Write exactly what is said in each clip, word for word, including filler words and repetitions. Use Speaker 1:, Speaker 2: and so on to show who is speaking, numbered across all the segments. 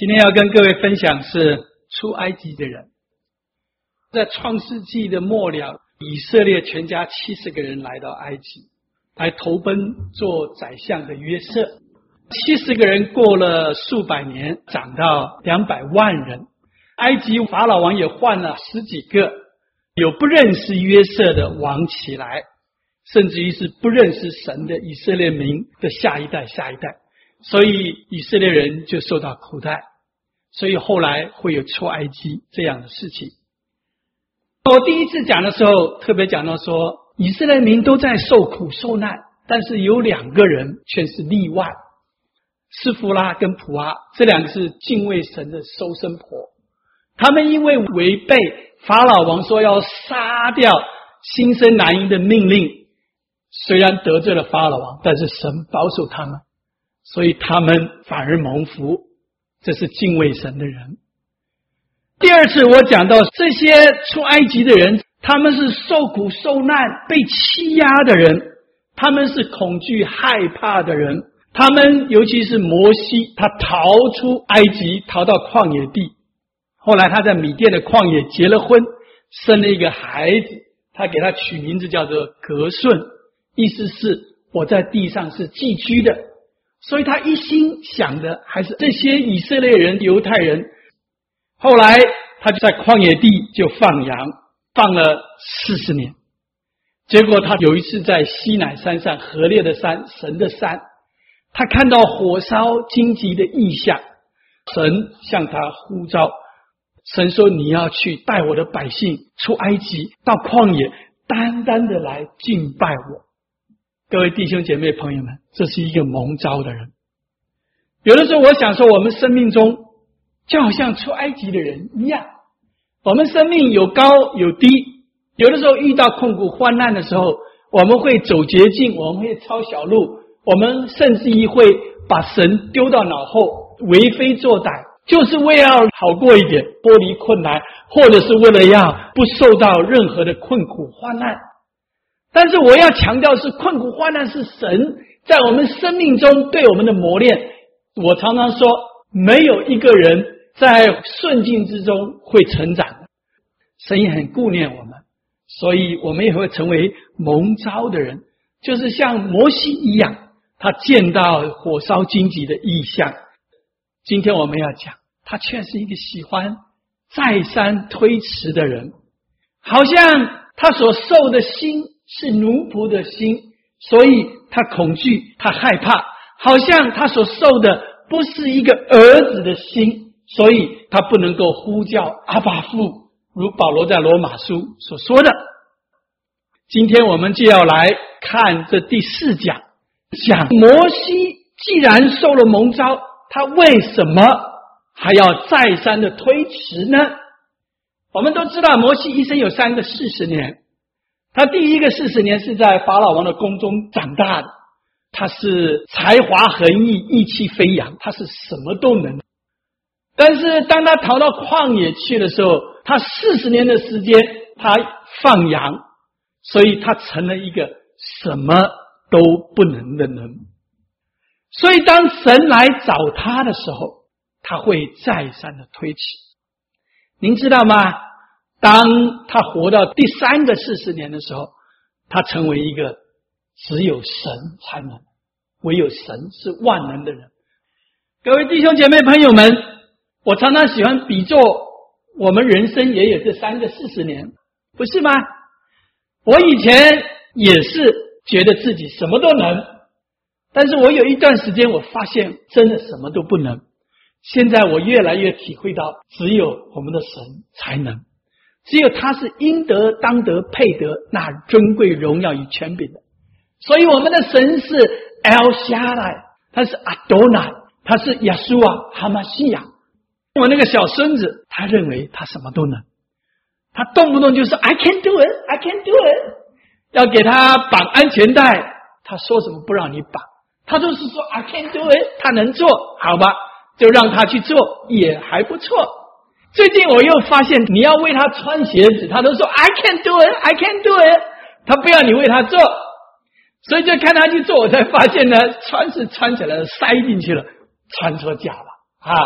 Speaker 1: 今天要跟各位分享是出埃及的人。在创世纪的末了，以色列全家七十个人来到埃及，来投奔做宰相的约瑟。七十个人过了数百年，长到两百万人。埃及法老王也换了十几个，有不认识约瑟的王起来，甚至于是不认识神的以色列民的下一代下一代，所以以色列人就受到苦待，所以后来会有出埃及这样的事情。我第一次讲的时候特别讲到说，以色列民都在受苦受难，但是有两个人却是例外，施弗拉跟普阿，这两个是敬畏神的收生婆。他们因为违背法老王说要杀掉新生男婴的命令，虽然得罪了法老王，但是神保守他们，所以他们反而蒙福，这是敬畏神的人。第二次我讲到这些出埃及的人，他们是受苦受难被欺压的人，他们是恐惧害怕的人，他们尤其是摩西，他逃出埃及，逃到旷野地，后来他在米甸的旷野结了婚，生了一个孩子，他给他取名字叫做革顺，意思是我在地上是寄居的，所以他一心想的还是这些以色列人犹太人。后来他就在旷野地就放羊，放了四十年。结果他有一次在西乃山上，河烈的山，神的山，他看到火烧荆棘的异象，神向他呼召，神说你要去带我的百姓出埃及，到旷野单单的来敬拜我。各位弟兄姐妹朋友们，这是一个蒙召的人。有的时候我想说，我们生命中就好像出埃及的人一样，我们生命有高有低，有的时候遇到困苦患难的时候，我们会走捷径，我们会抄小路，我们甚至于会把神丢到脑后，为非作歹，就是为了好过一点，脱离困难，或者是为了要不受到任何的困苦患难。但是我要强调是，困苦患难是神在我们生命中对我们的磨练。我常常说，没有一个人在顺境之中会成长的，神也很顾念我们，所以我们也会成为蒙召的人，就是像摩西一样，他见到火烧荆棘的异象。今天我们要讲，他却是一个喜欢再三推辞的人，好像他所受的心是奴仆的心，所以他恐惧，他害怕，好像他所受的不是一个儿子的心，所以他不能够呼叫阿爸父，如保罗在罗马书所说的。今天我们就要来看这第四讲，讲摩西既然受了蒙召，他为什么还要再三的推迟呢？我们都知道摩西一生有三个四十年，他第一个四十年是在法老王的宫中长大的，他是才华横溢，意气飞扬，他是什么都能。但是当他逃到旷野去的时候，他四十年的时间他放羊，所以他成了一个什么都不能的人。所以当神来找他的时候，他会再三的推迟。您知道吗？当他活到第三个四十年的时候，他成为一个只有神才能，唯有神是万能的人。各位弟兄姐妹朋友们，我常常喜欢比作我们人生也有这三个四十年，不是吗？我以前也是觉得自己什么都能，但是我有一段时间我发现真的什么都不能。现在我越来越体会到，只有我们的神才能，只有他是应得当得配得那尊贵荣耀与权柄的。所以我们的神是 El Shaddai， 他是 Adonai， 他是亚苏啊哈马西亚。我那个小孙子他认为他什么都能，他动不动就说 I can do it I can do it， 要给他绑安全带，他说什么不让你绑，他就是说 I can do it， 他能做，好吧，就让他去做，也还不错。最近我又发现你要为他穿鞋子，他都说 I can do it I can do it， 他不要你为他做，所以就看他去做，我才发现呢，穿是穿起来塞进去了，穿错脚了啊！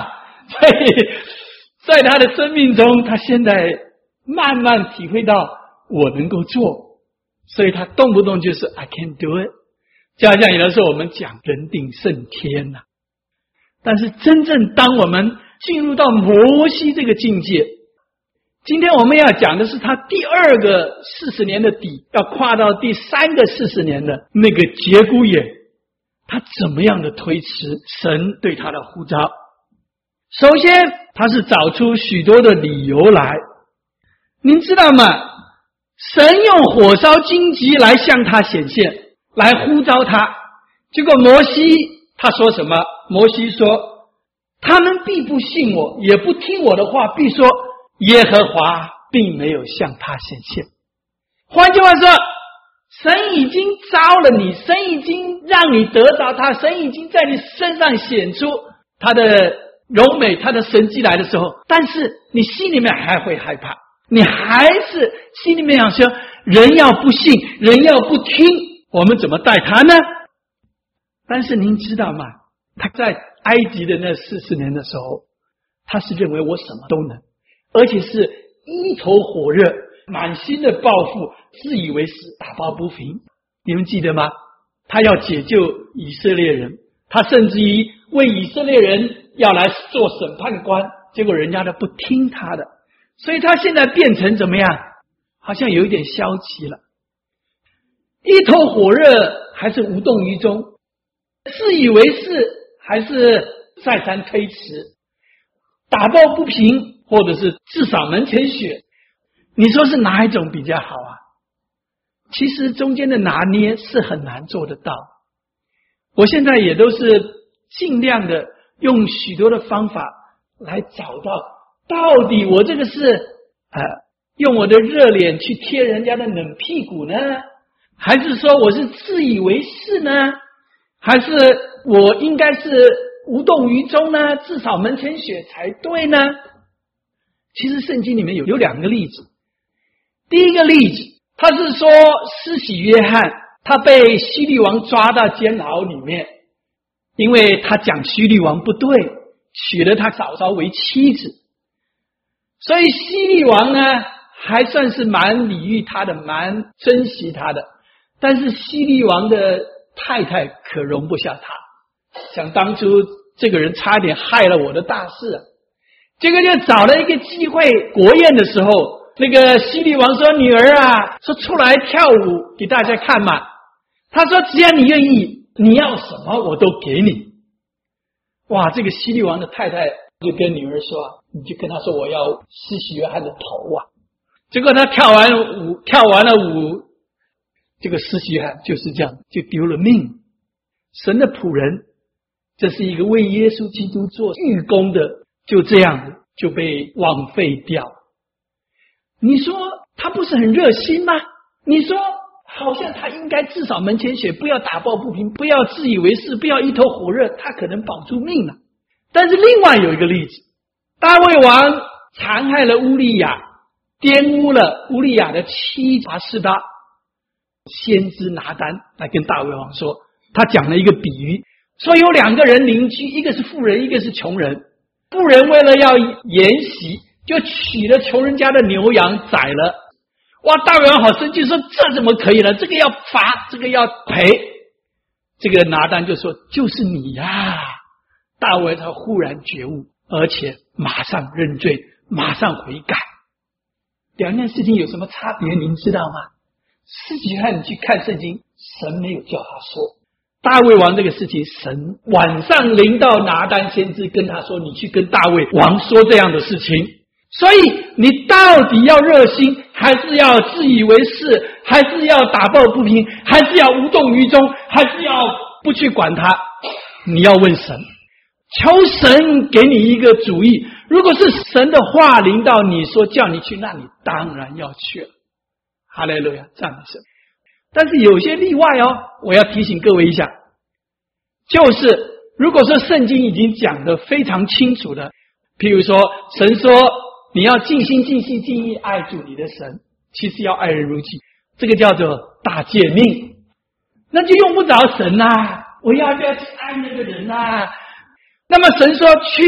Speaker 1: 所以在他的生命中，他现在慢慢体会到我能够做，所以他动不动就是 I can do it。 就好像有的时候我们讲人定胜天啊，但是真正当我们进入到摩西这个境界，今天我们要讲的是他第二个四十年的底，要跨到第三个四十年的那个节骨眼，他怎么样的推迟神对他的呼召。首先他是找出许多的理由来，您知道吗？神用火烧荆棘来向他显现，来呼召他，结果摩西他说什么？摩西说他们必不信我，也不听我的话，必说耶和华并没有向他显现。换句话说，神已经招了你，神已经让你得到他，神已经在你身上显出他的柔美，他的神迹来的时候，但是你心里面还会害怕，你还是心里面想说人要不信，人要不听，我们怎么带他呢？但是您知道吗？他在埃及的那四十年的时候，他是认为我什么都能，而且是一头火热，满心的抱负，自以为是，打抱不平。你们记得吗？他要解救以色列人，他甚至于为以色列人要来做审判官，结果人家都不听他的，所以他现在变成怎么样？好像有一点消极了，一头火热还是无动于衷，自以为是还是再三推迟，打抱不平，或者是至少门前雪。你说是哪一种比较好啊？其实中间的拿捏是很难做得到。我现在也都是尽量的用许多的方法来找到，到底我这个是呃用我的热脸去贴人家的冷屁股呢，还是说我是自以为是呢，还是我应该是无动于衷呢？至少门前雪才对呢？其实圣经里面有有两个例子。第一个例子，他是说施洗约翰他被希律王抓到监牢里面，因为他讲希律王不对，娶了他嫂嫂为妻子，所以希律王呢还算是蛮礼遇他的，蛮珍惜他的，但是希律王的太太可容不下他，想当初这个人差点害了我的大事啊。这个就找了一个机会，国宴的时候，那个希律王说，女儿啊，说出来跳舞给大家看嘛。他说只要你愿意，你要什么我都给你。哇，这个希律王的太太就跟女儿说，你就跟他说我要施洗约翰的头啊。结果他跳完舞，跳完了舞，这个施洗约翰就是这样就丢了命。神的仆人，这是一个为耶稣基督做御工的，就这样就被枉费掉。你说他不是很热心吗？你说好像他应该至少门前雪，不要打抱不平，不要自以为是，不要一头火热，他可能保住命了。但是另外有一个例子，大卫王残害了乌利亚，玷污了乌利亚的妻拔示巴，先知拿单来跟大卫王说，他讲了一个比喻，说有两个人邻居，一个是富人，一个是穷人。富人为了要筵席，就取了穷人家的牛羊宰了。哇，大卫王好生气，说这怎么可以了？这个要罚，这个要赔。这个拿单就说就是你呀、啊。大卫他忽然觉悟，而且马上认罪，马上悔改。两件事情有什么差别您知道吗？施洗约翰你去看圣经，神没有叫他说。大卫王这个事情，神晚上临到拿单先知，跟他说，你去跟大卫王说这样的事情。所以你到底要热心，还是要自以为是，还是要打抱不平，还是要无动于衷，还是要不去管他？你要问神，求神给你一个主意。如果是神的话临到你说叫你去，那你当然要去了。哈利路亚，赞美神。但是有些例外哦，我要提醒各位一下，就是如果说圣经已经讲得非常清楚的，譬如说神说你要尽心尽性尽意爱主你的神，其实要爱人如己，这个叫做大诫命，那就用不着神啊，我要不要去爱那个人啊？那么神说去，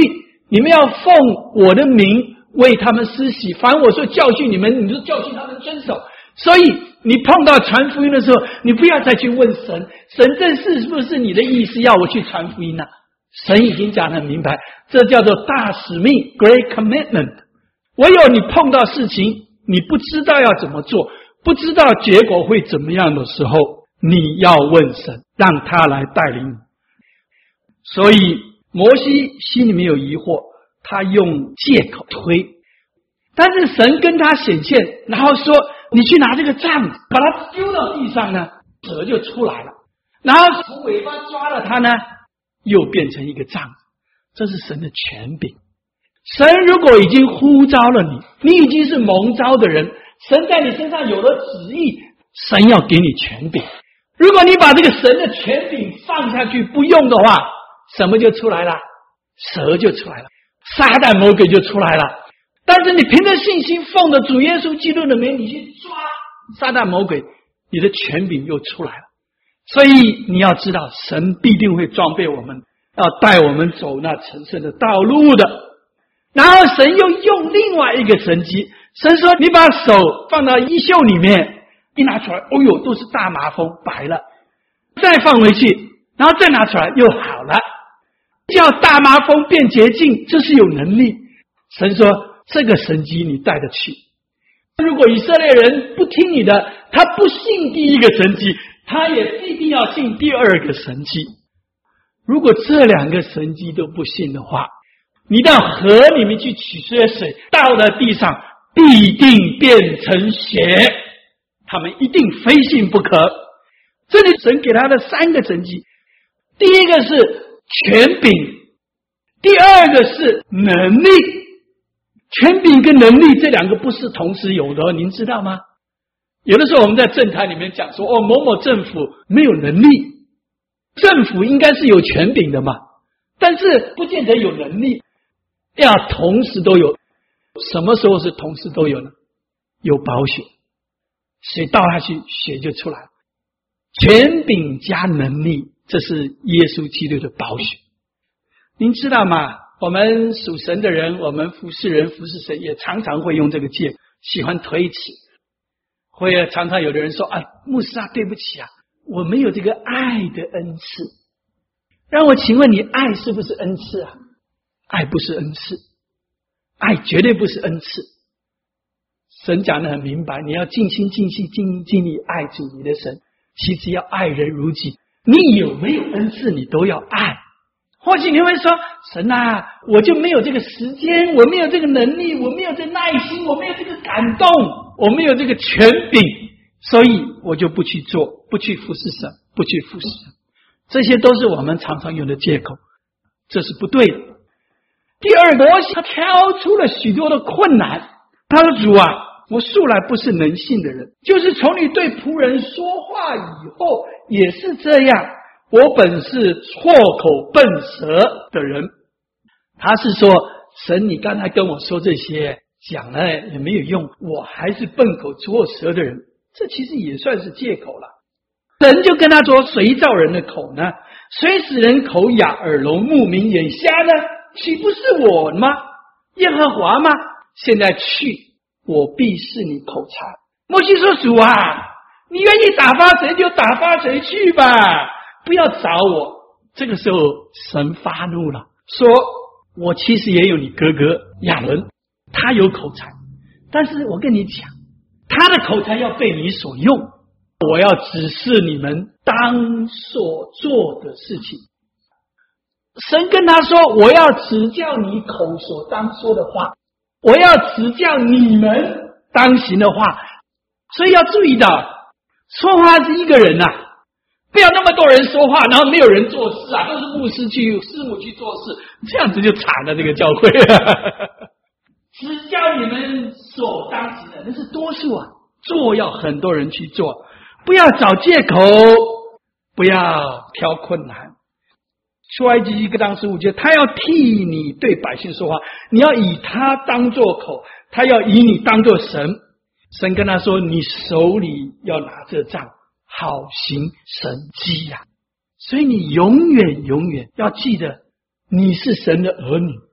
Speaker 1: 你们要奉我的名为他们施洗，凡我说教训你们，你就教训他们遵守。所以你碰到传福音的时候，你不要再去问神，神这是不是你的意思要我去传福音啊？神已经讲得很明白，这叫做大使命 Great Commitment。 唯有你碰到事情你不知道要怎么做，不知道结果会怎么样的时候，你要问神，让他来带领你。所以摩西心里面有疑惑，他用借口推，但是神跟他显现，然后说你去拿这个杖子把它丢到地上呢，蛇就出来了，然后从尾巴抓了它呢，又变成一个杖子。这是神的权柄。神如果已经呼召了你，你已经是蒙召的人，神在你身上有了旨意，神要给你权柄。如果你把这个神的权柄放下去不用的话，什么就出来了？蛇就出来了，撒旦魔鬼就出来了。但是你凭着信心奉着主耶稣基督的名，你去抓撒旦魔鬼，你的权柄又出来了。所以你要知道，神必定会装备我们，要带我们走那成圣的道路的。然后神又用另外一个神迹，神说你把手放到衣袖里面，一拿出来，哦呦，都是大麻风，白了，再放回去，然后再拿出来又好了，叫大麻风变洁净，这是有能力。神说这个神迹你带得去。如果以色列人不听你的，他不信第一个神迹，他也必定要信第二个神迹。如果这两个神迹都不信的话，你到河里面去取些水，倒在地上必定变成血，他们一定非信不可。这里神给他的三个神迹，第一个是权柄，第二个是能力。权柄跟能力这两个不是同时有的，您知道吗？有的时候我们在政坛里面讲说，哦，某某政府没有能力，政府应该是有权柄的嘛，但是不见得有能力，要同时都有。什么时候是同时都有呢？有宝血，水倒下去血就出来了。权柄加能力，这是耶稣基督的宝血。您知道吗？我们属神的人，我们服侍人服侍神也常常会用这个借口，喜欢推辞。会常常有的人说啊，牧师啊，对不起啊，我没有这个爱的恩赐。让我请问你，爱是不是恩赐啊？爱不是恩赐，爱绝对不是恩赐。神讲得很明白，你要尽心尽性尽尽力爱主你的神，其实要爱人如己。你有没有恩赐你都要爱。或许你会说，神啊，我就没有这个时间，我没有这个能力，我没有这个耐心，我没有这个感动，我没有这个权柄，所以我就不去做，不去服侍神，不去服侍神。这些都是我们常常用的借口，这是不对的。第二，摩西他挑出了许多的困难，他说主啊，我素来不是能信的人，就是从你对仆人说话以后也是这样，我本是错口笨舌的人。他是说，神你刚才跟我说这些讲了也没有用，我还是笨口错舌的人，这其实也算是借口了。神就跟他说，谁造人的口呢？谁使人口哑耳聋目明眼瞎呢？岂不是我吗？耶和华吗？现在去，我必是你口才。摩西说，主啊，你愿意打发谁就打发谁去吧，不要找我。这个时候神发怒了，说我其实也有你哥哥亚伦，他有口才，但是我跟你讲，他的口才要被你所用，我要指示你们当所做的事情。神跟他说，我要指教你口所当说的话，我要指教你们当行的话。所以要注意到，说话是一个人啊，不要那么多人说话，然后没有人做事啊，都是牧师去师母去做事，这样子就惨了这个教会指教你们所当行的，那是多数啊，做要很多人去做，不要找借口，不要挑困难。出埃及记当十五节，他要替你对百姓说话，你要以他当作口，他要以你当作神。神跟他说，你手里要拿着杖，好行神迹呀、啊！所以你永远永远要记得，你是神的儿女，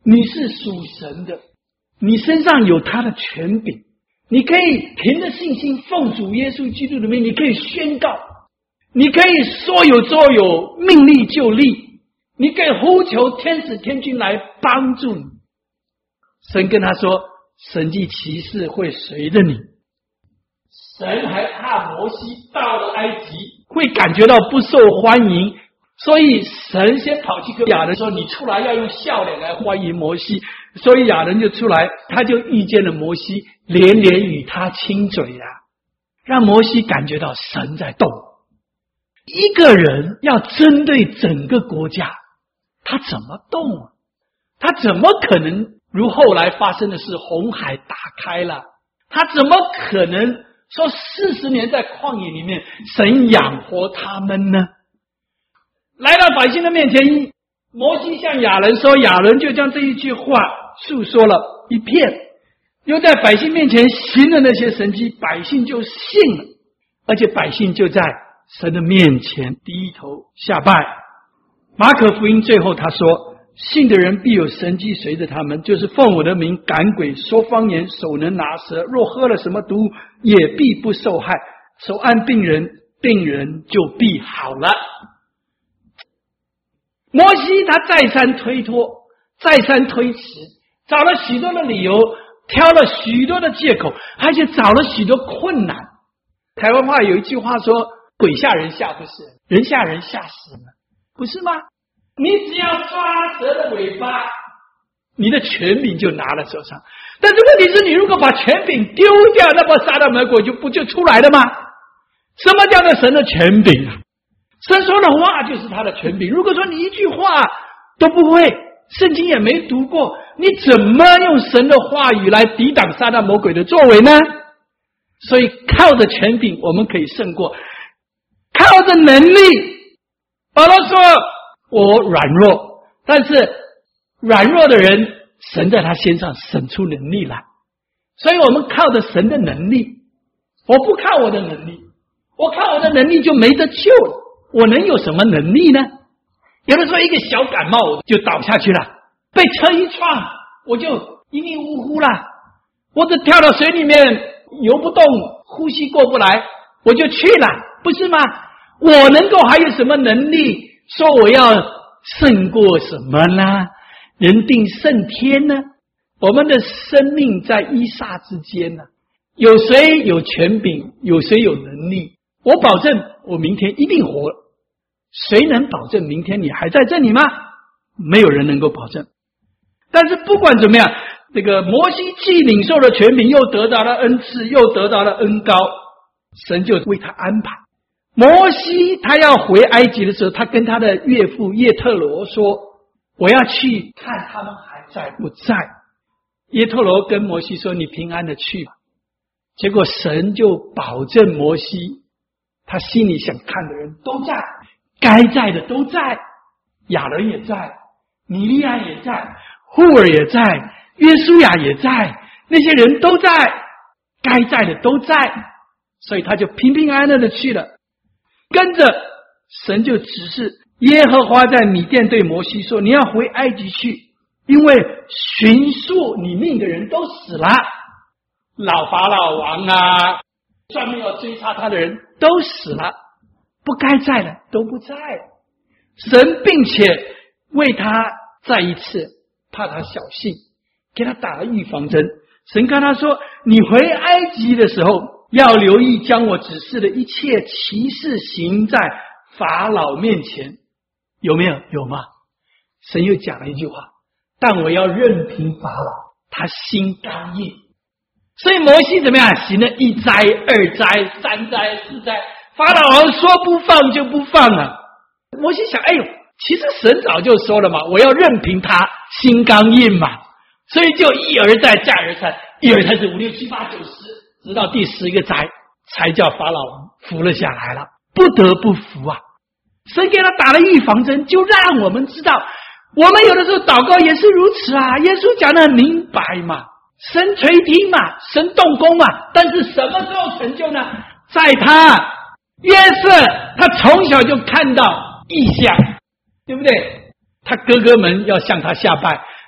Speaker 1: 你是属神的，你身上有他的权柄，你可以凭着信心奉主耶稣基督的名，你可以宣告，你可以说有做有，命立就立，你可以呼求天使天君来帮助你。神跟他说，神迹奇事会随着你。神还怕摩西到了埃及会感觉到不受欢迎，所以神先跑去跟亚伦说，你出来要用笑脸来欢迎摩西。所以亚伦就出来，他就遇见了摩西，连连与他亲嘴啊，让摩西感觉到神在动。一个人要针对整个国家，他怎么动啊？他怎么可能如后来发生的事，红海打开了，他怎么可能说四十年在旷野里面神养活他们呢？来到百姓的面前，摩西向亚伦说，亚伦就将这一句话述说了一遍，又在百姓面前行了那些神迹，百姓就信了，而且百姓就在神的面前低头下拜。马可福音最后他说，信的人必有神迹随着他们，就是奉我的名赶鬼，说方言，手能拿蛇，若喝了什么毒也必不受害，手按病人，病人就必好了。摩西他再三推脱，再三推迟，找了许多的理由，挑了许多的借口，而且找了许多困难。台湾话有一句话说，鬼吓人吓不死人，人吓人吓死人，不是吗？你只要抓蛇的尾巴，你的权柄就拿了手上。但是问题是，你如果把权柄丢掉，那么撒旦魔鬼就不就出来了吗？什么叫做神的权柄啊？神说的话就是他的权柄。如果说你一句话都不会，圣经也没读过，你怎么用神的话语来抵挡撒旦魔鬼的作为呢？所以靠着权柄我们可以胜过，靠着能力，保罗说我软弱，但是软弱的人神在他身上生出能力来，所以我们靠着神的能力。我不靠我的能力，我靠我的能力就没得救了，我能有什么能力呢？有的时候一个小感冒我就倒下去了，被车一撞我就一命呜呼了，我只跳到水里面游不动，呼吸过不来，我就去了，不是吗？我能够还有什么能力说我要胜过什么呢？人定胜天呢？我们的生命在一霎之间呢，有谁有权柄，有谁有能力？我保证我明天一定活，谁能保证明天你还在这里吗？没有人能够保证。但是不管怎么样，这个摩西既领受了权柄，又得到了恩赐，又得到了恩膏，神就为他安排。摩西他要回埃及的时候，他跟他的岳父叶特罗说，我要去看他们还在不在。叶特罗跟摩西说，你平安的去吧。结果神就保证摩西，他心里想看的人都在，该在的都在，亚伦也在，米利暗也在，户尔也在，约书亚也在，那些人都在，该在的都在，所以他就平平安安的去了。跟着神就指示耶和华在米甸对摩西说，你要回埃及去，因为寻索你命的人都死了，老法老王啊，专门要追杀他的人都死了，不该在的都不在了。神并且为他再一次怕他小心，给他打了预防针。神跟他说，你回埃及的时候要留意将我指示的一切奇事行在法老面前。有没有？有吗？神又讲了一句话，但我要任凭法老，他心刚硬。所以摩西怎么样？行了一灾、二灾、三灾、四灾，法老王说不放就不放了。摩西想，哎呦，其实神早就说了嘛，我要任凭他心刚硬嘛，所以就一而再再而三，一而三四五六七八九十，直到第十一个灾才叫法老王服了下来了，不得不服啊。神给他打了预防针，就让我们知道，我们有的时候祷告也是如此啊。耶稣讲得很明白嘛，神垂听嘛，神动工嘛，但是什么时候成就呢？在他约瑟，他从小就看到异象，对不对？他哥哥们要向他下拜，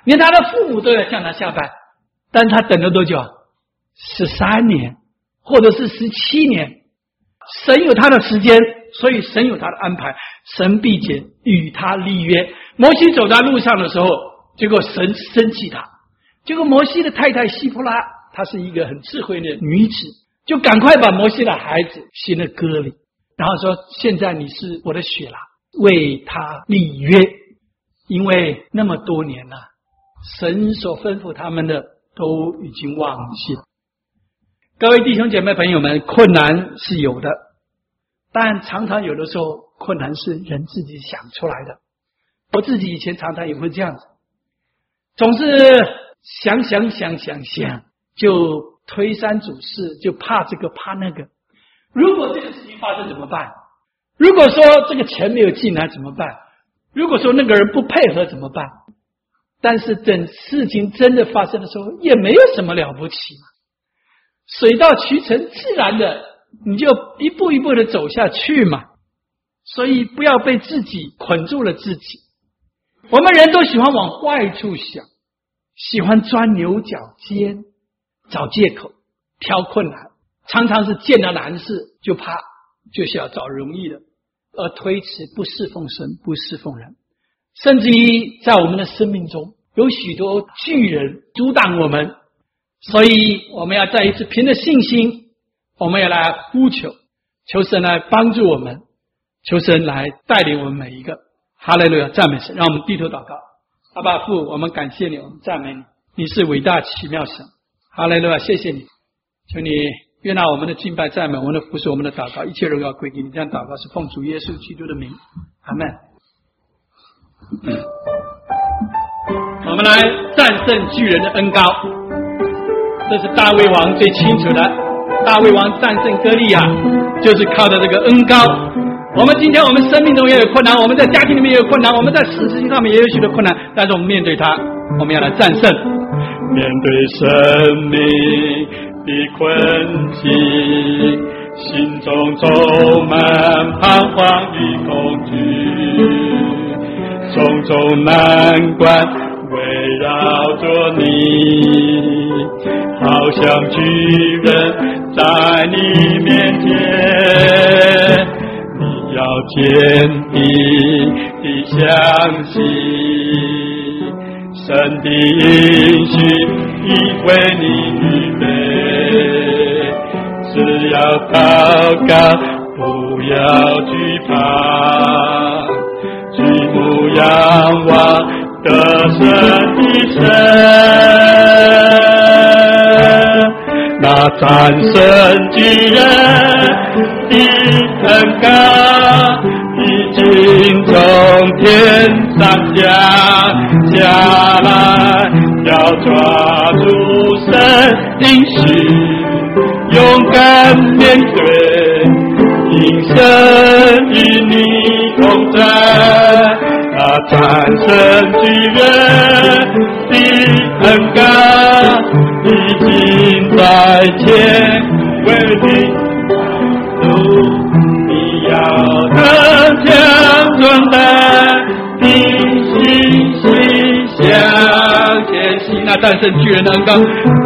Speaker 1: 连他的父母都要向他下拜，但他等了多久？十三年，或者是十七年。神有他的时间，所以神有他的安排，神必且与他立约。摩西走在路上的时候，结果神生气他，结果摩西的太太西普拉，她是一个很智慧的女子，就赶快把摩西的孩子行了割礼，然后说现在你是我的血啦，为他立约。因为那么多年了，神所吩咐他们的都已经忘记了。各位弟兄姐妹朋友们，困难是有的，但常常有的时候困难是人自己想出来的。我自己以前常常也会这样子，总是想想想想想，就推三阻四，就怕这个怕那个。如果这个事情发生怎么办？如果说这个钱没有进来怎么办？如果说那个人不配合怎么办？但是等事情真的发生的时候，也没有什么了不起嘛。水到渠成，自然的你就一步一步的走下去嘛。所以不要被自己捆住了自己。我们人都喜欢往坏处想，喜欢钻牛角尖，找借口，挑困难，常常是见到难事就怕，就是要找容易的，而推迟不侍奉神，不侍奉人。甚至于在我们的生命中有许多巨人阻挡我们，所以我们要再一次凭着信心，我们要来呼求，求神来帮助我们，求神来带领我们每一个。哈利路亚，赞美神！让我们低头祷告。阿爸父，我们感谢你，我们赞美你，你是伟大奇妙神。哈利路亚，谢谢你，求你悦纳我们的敬拜赞美，我们的服侍，我们的祷告，一切荣耀归给你。这样祷告是奉主耶稣基督的名，阿们。嗯，我们来战胜巨人的恩膏，这是大卫王最清楚的。大卫王战胜歌利亚，就是靠着这个恩膏。我们今天我们生命中也有困难，我们在家庭里面也有困难，我们在事情上面也有许多困难，但是我们面对它，我们要来战胜。
Speaker 2: 面对生命的困境，心中充满彷徨与恐惧，种种难关围绕着你，好像巨人在你面前，你要坚定地相信，神的应许已为你预备，只要祷告，不要惧怕，举目仰望得胜的神，那战胜巨人的恩膏已经从天上降下来，要抓住神应许，勇敢面对，因神与你同在，那战胜巨人的恩膏已经在前为你路，你要更强壮的信心向前行。
Speaker 1: 那战胜巨人的恩膏，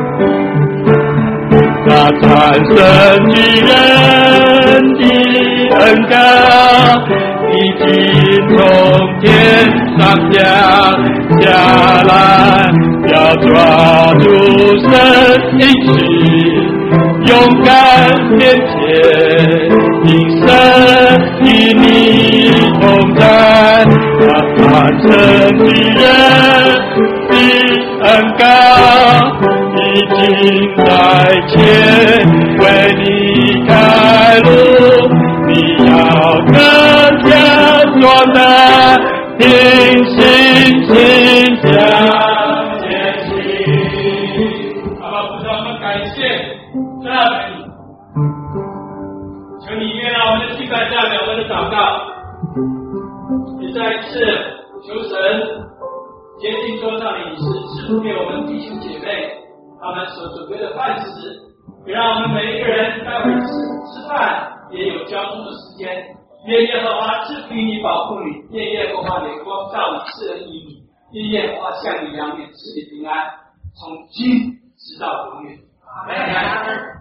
Speaker 2: 那战胜巨人的恩膏已经从天上降下来，要抓住神应许，勇敢面前，因神与你同在，那战胜巨人的恩膏已经在前为你开路，你要更强壮的凭信心向前行。
Speaker 1: 好吧，主，我们感谢赞美你，求你悦纳我们的敬拜赞美，我们的祷告，也再一次求神洁净桌上的饮食，赐福给我们弟兄姐妹，他们所准备的饭食，也让我们每一个人待会吃吃饭也有交通的时间。愿耶和华赐福于你，保护你；愿耶和华的光照你，赐恩于你。 因耶和华向你扬脸，赐你平安，从今直到永远。阿们。